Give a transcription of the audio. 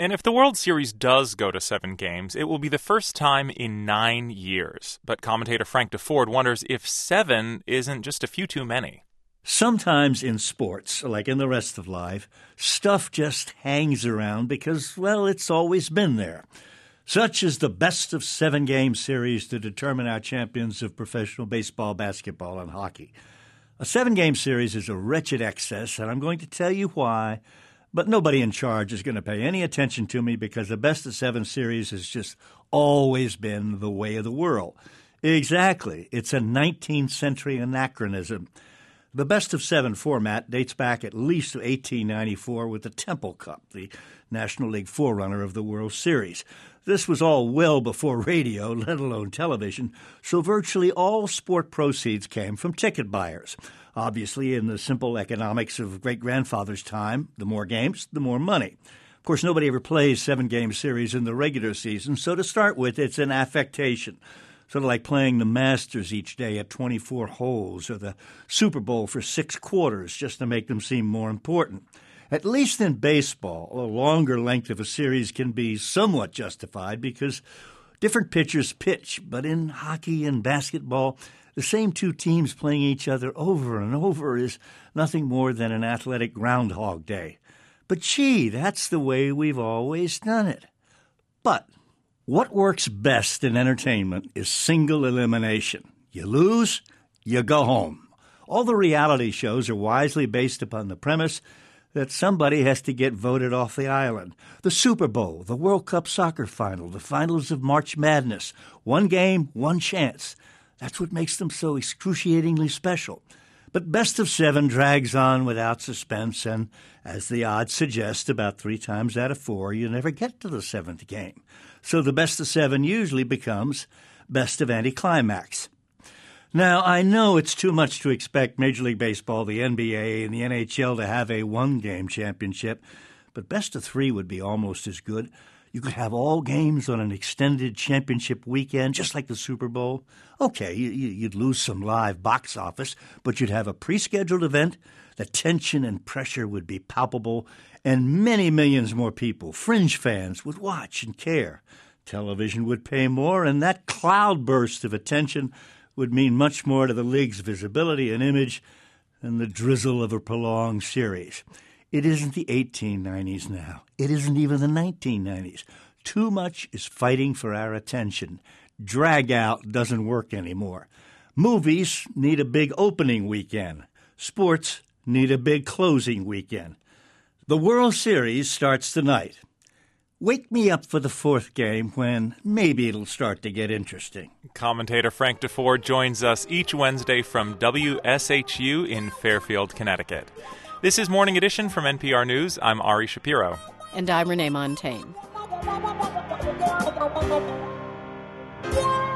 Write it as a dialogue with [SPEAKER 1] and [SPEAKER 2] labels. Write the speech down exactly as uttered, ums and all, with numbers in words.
[SPEAKER 1] And if the World Series does go to seven games, it will be the first time in nine years. But commentator Frank Deford wonders if seven isn't just a few too many.
[SPEAKER 2] Sometimes in sports, like in the rest of life, stuff just hangs around because, well, it's always been there. Such is the best of seven game series to determine our champions of professional baseball, basketball, and hockey. A seven-game series is a wretched excess, and I'm going to tell you why. But nobody in charge is going to pay any attention to me because the best of seven series has just always been the way of the world. Exactly. It's a nineteenth century anachronism. The best of seven format dates back at least to eighteen ninety-four with the Temple Cup, the National League forerunner of the World Series. This was all well before radio, let alone television, so virtually all sport proceeds came from ticket buyers. Obviously, in the simple economics of great-grandfather's time, the more games, the more money. Of course, nobody ever plays seven-game series in the regular season, so to start with, it's an affectation. Sort of like playing the Masters each day at twenty-four holes or the Super Bowl for six quarters just to make them seem more important. At least in baseball, a longer length of a series can be somewhat justified because different pitchers pitch. But in hockey and basketball, the same two teams playing each other over and over is nothing more than an athletic Groundhog Day. But gee, that's the way we've always done it. But what works best in entertainment is single elimination. You lose, you go home. All the reality shows are wisely based upon the premise that somebody has to get voted off the island. The Super Bowl, the World Cup soccer final, the finals of March Madness. One game, one chance. That's what makes them so excruciatingly special. But Best of Seven drags on without suspense, and as the odds suggest, about three times out of four, you never get to the seventh game. So the Best of Seven usually becomes Best of Anticlimax. Now, I know it's too much to expect Major League Baseball, the N B A, and the N H L to have a one-game championship, but Best of Three would be almost as good. You could have all games on an extended championship weekend, just like the Super Bowl. Okay, you'd lose some live box office, but you'd have a pre-scheduled event. The tension and pressure would be palpable, and many millions more people, fringe fans, would watch and care. Television would pay more, and that cloudburst of attention would mean much more to the league's visibility and image than the drizzle of a prolonged series. It isn't the eighteen nineties now. It isn't even the nineteen nineties. Too much is fighting for our attention. Drag out doesn't work anymore. Movies need a big opening weekend. Sports need a big closing weekend. The World Series starts tonight. Wake me up for the fourth game when maybe it'll start to get interesting.
[SPEAKER 1] Commentator Frank Deford joins us each Wednesday from W S H U in Fairfield, Connecticut. This is Morning Edition from N P R News. I'm Ari Shapiro.
[SPEAKER 3] And I'm Renee Montaigne.